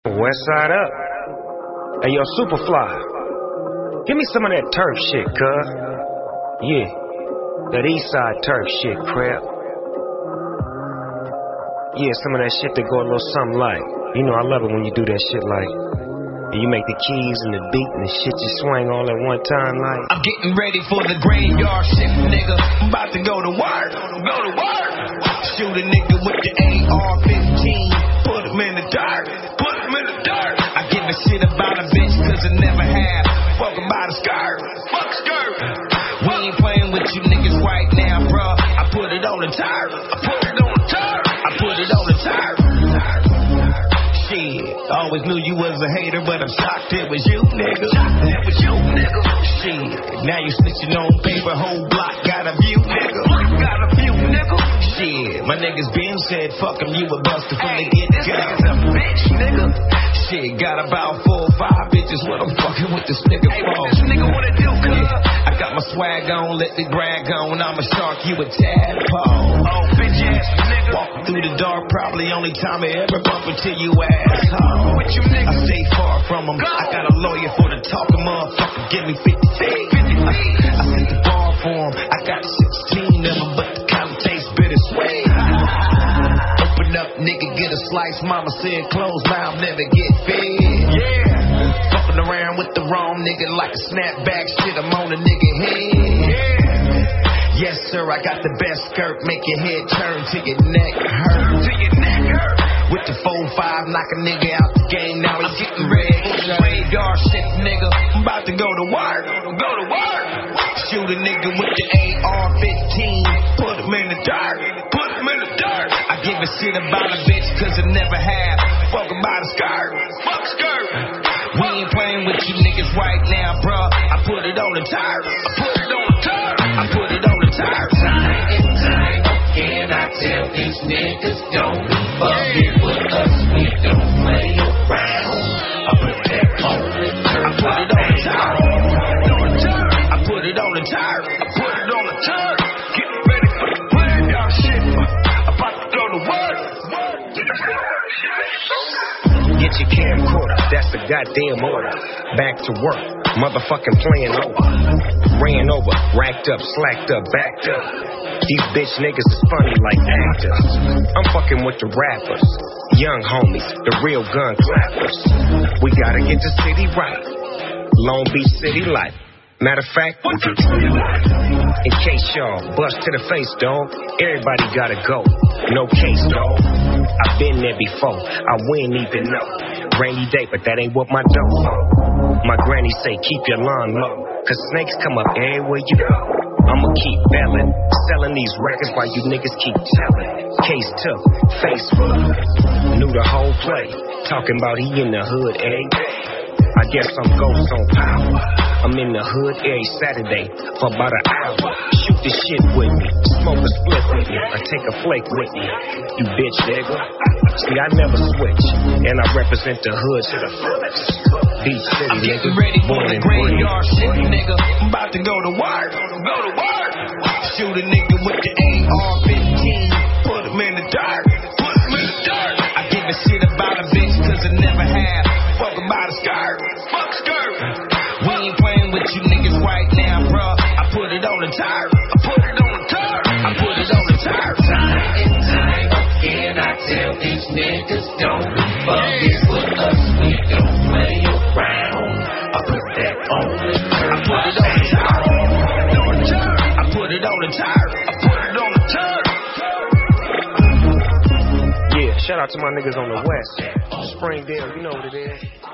West side up. Hey, yo, Superfly. Give me some of that turf shit, cuz. Yeah. That east side turf shit, crap. Yeah, some of that shit that go a little something like. You know, I love it when you do that shit like. You make the keys and the beat and the shit just swing all at one time like. I'm getting ready for the graveyard shift, nigga. I'm about to go to work. Shoot a nigga with the AR-15. Put him in the dirt. I give a shit about a bitch cause I never have. Fuck about a skirt. We ain't playing with you niggas right now, bruh. I put it on the tire. Shit, always knew you was a hater, but I'm shocked it was you, nigga. Shit, now you snitching on paper, whole block got a view, nigga. Shit, my niggas been said, fuck him, you a buster from the get-go. Shit, got about 4 or 5 bitches, what I'm fucking with this nigga for. I got my swag on, let the brag on, I'm a shark, you a tadpole. Walking through the dark, probably only time I ever bump into you, asshole. I stay far from them, I got a lawyer for the talking motherfucker, give me 50 feet. I set the bar for him, I got 16 of them, but the kind tastes bittersweet. Open up, nigga, get a slice, mama said close, now I'll never get fed. Fucking around with the wrong nigga like a snapback shit, I'm on a nigga head. Yes, sir, I got the best skirt, make your head turn till your neck hurt. With the 4-5, knock a nigga out the game, now he's getting red. Radar shit, nigga, I'm about to go to work. Shoot a nigga with the AR-15, put him in the dirt. I give a shit about a bitch cause I never have. Fuck about a skirt. We ain't playing with you niggas right now, bruh. I put it on the tire. Can I tell these niggas don't be fucking with us? We don't play around. I put that on the turf. I put it on the tire. Get ready for the plan, y'all shit. About to go to work. Get your camcorder, that's the goddamn order. Back to work, motherfucking playing over. Ran over, racked up, slacked up, backed up. These bitch niggas is funny like actors. I'm fucking with the rappers, young homies, the real gun clappers. We gotta get the city right, Long Beach City life. Matter of fact, in case y'all bust to the face, dog, everybody gotta go. No case, dog. I've been there before, I wouldn't even know. Rainy day, but that ain't what my dough for. My granny say keep your lawn low, cause snakes come up everywhere you go. I'ma keep belling, selling these records while you niggas keep telling. Case took, Facebook, knew the whole play, talking about he in the hood every day. I guess I'm ghost on power. I'm in the hood every Saturday for about an hour. Shoot the shit with me, smoke a split with me, or take a flake with me. You bitch nigga. See, I never switch, and I represent the hood to the fullest. Beach City, I'm nigga. getting ready for the graveyard shit, Born nigga. I'm about to go to work. Shoot a nigga with the AR-15. Put him in the dirt. I give a shit about a bitch cause I never have. Fuck about a skirt. We ain't playing with you niggas right now, bruh. I put it on the tire. Can I tell these niggas don't be fucking with us? We don't play around. I put that on the turf. I put it on the tire. Yeah, shout out to my niggas on the west. Springdale, you know what it is.